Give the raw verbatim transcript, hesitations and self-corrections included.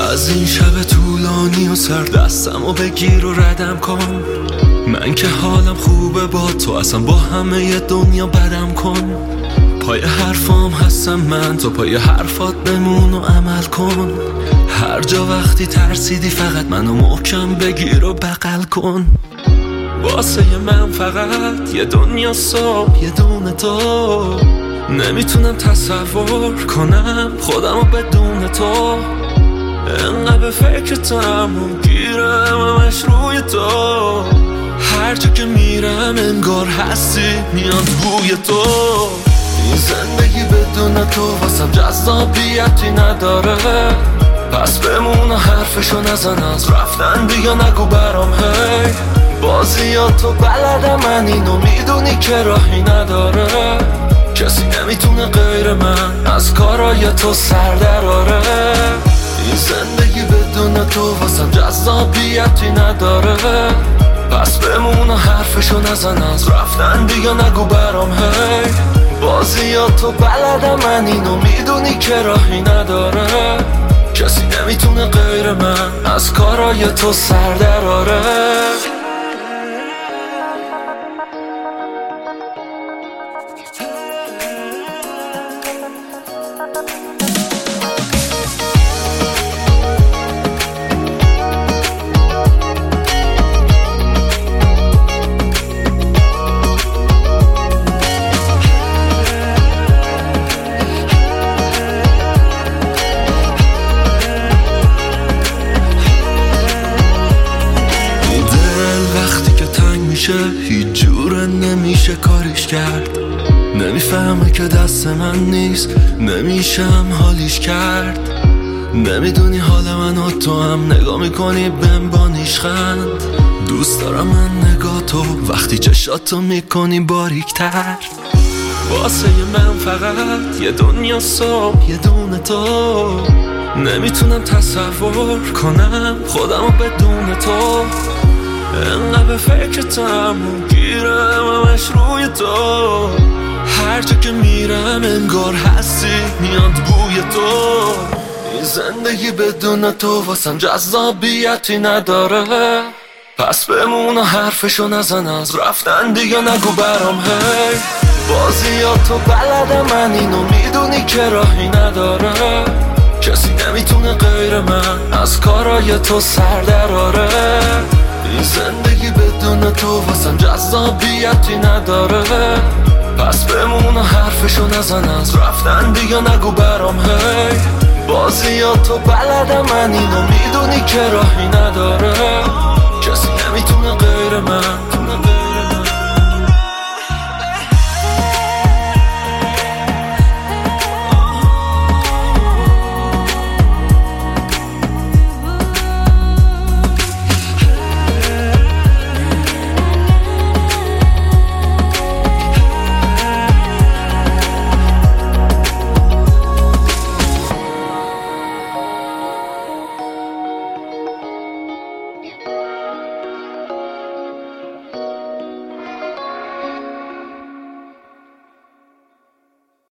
از این شب طولانی و سر دستم و بگیر و ردم کن. من که حالم خوبه با تو، اصلا با همه دنیا بدم کن. پای حرفام هستم من، تو پای حرفات بمون و عمل کن. هر جا وقتی ترسیدی فقط منو محکم بگیر و بغل کن. واسه من فقط یه دنیا صبح، یه دونه تو. نمیتونم تصور کنم خودمو بدون تو. انقدر به فکرتم و گیرم همش روی تو. هر جا که میرم انگار هستی، میاد بوی تو. این زندگی بدون تو واسم جذابیتی نداره. پس بمون و حرفشو نزن، از رفتن بیا نگو برام هی. بازیات تو بلدم من، اینو میدونی که راهی نداره. کسی نمیتونه غیر من از کارای تو سر دراره. این زندگی بدون تو واسم جذابیتی نداره. پس بمون و حرفشو نزن، از رفتن بیا نگو برام هی. بازیات تو بلدم من، اینو میدونی که راهی نداره. کسی نمیتونه غیر من از کارای تو سر دراره. هیچ جوره نمیشه کاریش کرد. نمیفهمه که دست من نیست، نمیشم حالیش کرد. نمیدونی حال من و تو هم نگاه میکنی بهم با نیشخند. دوست دارم من نگاه تو وقتی چشاتو میکنی باریکتر. واسه من فقط یه دنیا صبح، یه دونه تو. نمیتونم تصور کنم خودمو بدون تو. انقدر به فکرتم و گیرم همش روی تو. هر جا که میرم انگار هستی، میاد بوی تو. این زندگی بدون تو واسم جذابیتی نداره. پس بمون و حرفشو نزن، از رفتن دیگه نگو برام هی. بازیات تو بلدم من، اینو میدونی که راهی نداره. کسی نمیتونه غیر من از کارای تو سر دراره. این زندگی بدون تو واسم جذابیتی نداره. پس بمون و حرفشو نزن، از رفتن دیگه نگو برام هی. بازیات تو بلدم من، اینو میدونی که راهی نداره. کسی نمیتونه غیر من